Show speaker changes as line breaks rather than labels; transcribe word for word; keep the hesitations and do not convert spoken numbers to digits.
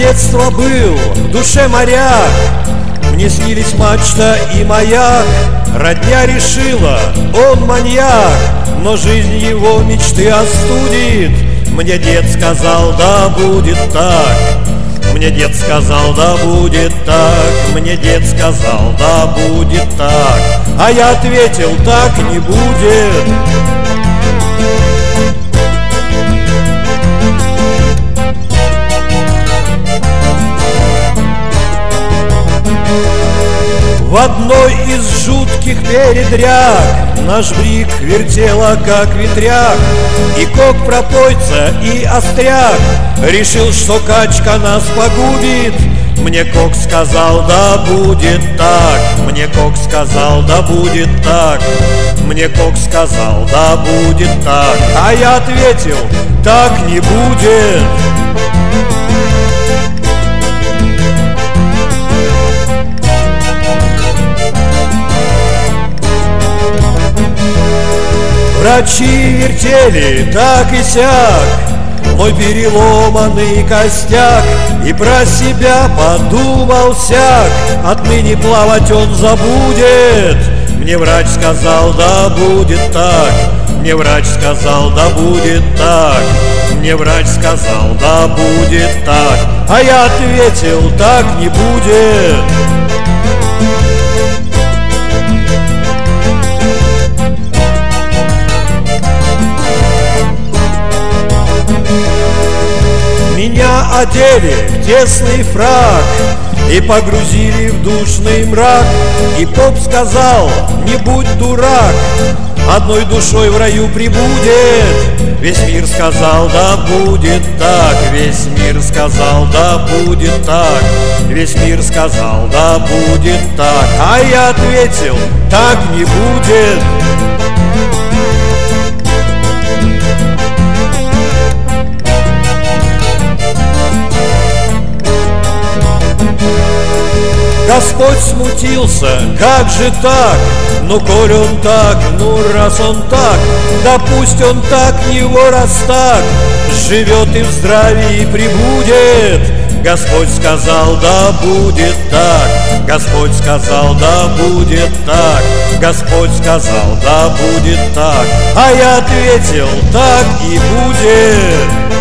детства был в душе моряк, мне снились мачта и маяк. Родня решила, он маньяк, но жизнь его мечты остудит. Мне дед сказал, да будет так. Мне дед сказал, да будет так. Мне дед сказал, да будет так. А я ответил, так не будет. В одной из жутких передряг наш брик вертела как ветряк, и кок пропойца, и остряк решил, что качка нас погубит. Мне кок сказал, да будет так. Мне кок сказал, да будет так. Мне кок сказал, да будет так. А я ответил, так не будет. Врачи вертели так и сяк мой переломанный костяк, и про себя подумал сяк: отныне плавать он забудет. Мне врач сказал, да будет так. Мне врач сказал, да будет так. Мне врач сказал, да будет так. А я ответил, так не будет. Меня одели в тесный фрак и погрузили в душный мрак. И поп сказал, не будь дурак, одной душой в раю прибудет. Весь мир сказал, да будет так. Весь мир сказал, да будет так. Весь мир сказал, да будет так. А я ответил, так не будет. Господь смутился, как же так? Ну, коль он так, ну, раз он так, да пусть он так, его раз так, живет и в здравии прибудет. Господь сказал, да будет так. Господь сказал, да будет так. Господь сказал, да будет так. А я ответил, так и будет.